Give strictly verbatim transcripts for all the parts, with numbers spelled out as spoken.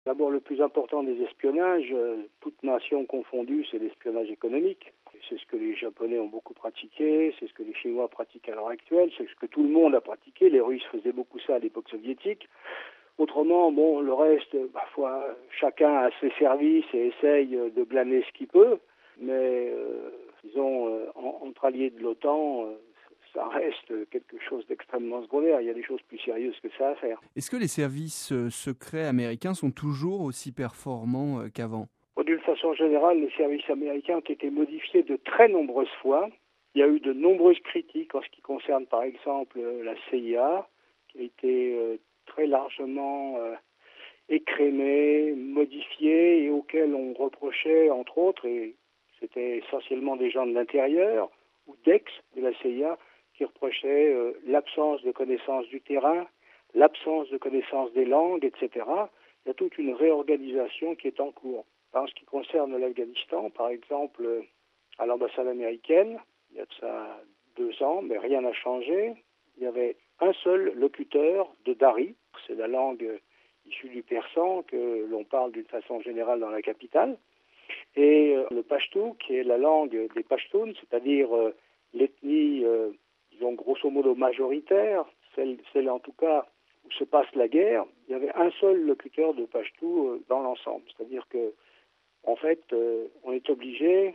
D'abord, le plus important des espionnages, euh, toute nation confondue, c'est l'espionnage économique. C'est ce que les Japonais ont beaucoup pratiqué, c'est ce que les Chinois pratiquent à l'heure actuelle, c'est ce que tout le monde a pratiqué. Les Russes faisaient beaucoup ça à l'époque soviétique. Autrement, bon, le reste, parfois, chacun a ses services et essaye de glaner ce qu'il peut. Mais, euh, disons, euh, entre alliés de l'OTAN, euh, ça reste quelque chose d'extrêmement secondaire. Il y a des choses plus sérieuses que ça à faire. Est-ce que les services euh, secrets américains sont toujours aussi performants euh, qu'avant? D'une façon générale, les services américains ont été modifiés de très nombreuses fois. Il y a eu de nombreuses critiques en ce qui concerne, par exemple, la C I A, qui a été euh, très largement euh, écrémée, modifiée, et auquel on reprochait, entre autres, et c'était essentiellement des gens de l'intérieur, ou d'ex de la C I A, qui reprochaient euh, l'absence de connaissance du terrain, l'absence de connaissance des langues, et cetera. Il y a toute une réorganisation qui est en cours. En ce qui concerne l'Afghanistan, par exemple, à l'ambassade américaine, il y a de ça deux ans, mais rien n'a changé. Il y avait un seul locuteur de Dari, c'est la langue issue du persan que l'on parle d'une façon générale dans la capitale, et le pachtou, qui est la langue des Pashtuns, c'est-à-dire euh, l'ethnie, euh, disons grosso modo majoritaire, celle, celle en tout cas où se passe la guerre. Il y avait un seul locuteur de pachtou euh, dans l'ensemble, c'est-à-dire que en fait, euh, on est obligé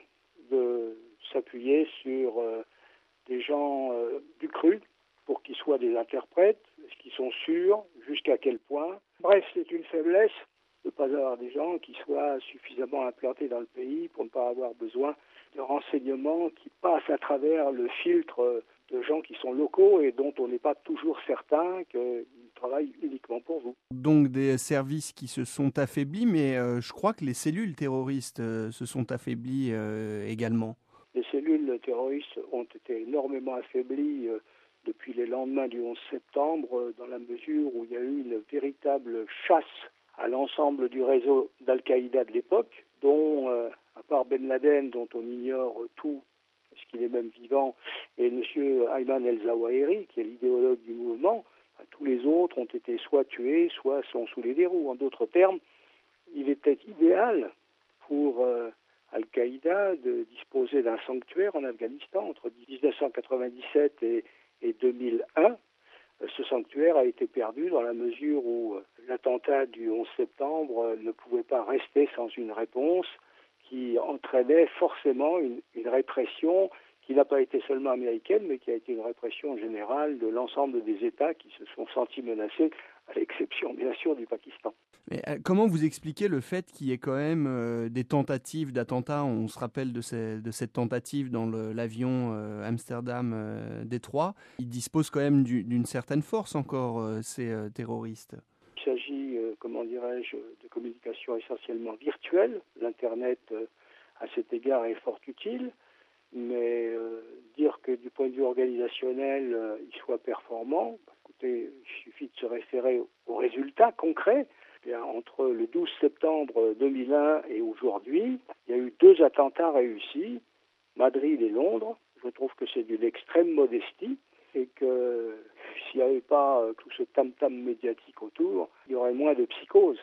de s'appuyer sur euh, des gens euh, du cru pour qu'ils soient des interprètes, est-ce qu'ils sont sûrs, jusqu'à quel point. Bref, c'est une faiblesse de ne pas avoir des gens qui soient suffisamment implantés dans le pays pour ne pas avoir besoin de renseignements qui passent à travers le filtre de gens qui sont locaux et dont on n'est pas toujours certain qu'ils travaillent uniquement pour vous. Donc des services qui se sont affaiblis, mais euh, je crois que les cellules terroristes euh, se sont affaiblies euh, également. Les cellules terroristes ont été énormément affaiblies euh, depuis les lendemains du onze septembre, euh, dans la mesure où il y a eu une véritable chasse à l'ensemble du réseau d'Al-Qaïda de l'époque, dont, euh, à part Ben Laden, dont on ignore tout, parce qu'il est même vivant, et M. Ayman el-Zawahiri, qui est l'idéologue du mouvement, tous les autres ont été soit tués, soit sont sous les verrous. En d'autres termes, il était idéal pour euh, Al-Qaïda de disposer d'un sanctuaire en Afghanistan entre dix-neuf cent quatre-vingt-dix-sept et, et deux mille un. Ce sanctuaire a été perdu dans la mesure où l'attentat du onze septembre ne pouvait pas rester sans une réponse qui entraînait forcément une, une répression qui n'a pas été seulement américaine, mais qui a été une répression générale de l'ensemble des États qui se sont sentis menacés, à l'exception bien sûr du Pakistan. Mais euh, comment vous expliquez le fait qu'il y ait quand même euh, des tentatives d'attentats? On se rappelle de, ces, de cette tentative dans le, l'avion euh, Amsterdam-Détroit. Euh, Ils disposent quand même du, d'une certaine force encore, euh, ces euh, terroristes. Il s'agit, euh, comment dirais-je, de communication essentiellement virtuelle. L'Internet, euh, à cet égard, est fort utile. Mais euh, dire que du point de vue organisationnel, euh, il soit performant, écoutez, il suffit de se référer aux résultats concrets. Bien, entre le douze septembre deux mille un et aujourd'hui, il y a eu deux attentats réussis, Madrid et Londres. Je trouve que c'est d'une extrême modestie et que s'il n'y avait pas tout ce tam-tam médiatique autour, il y aurait moins de psychose.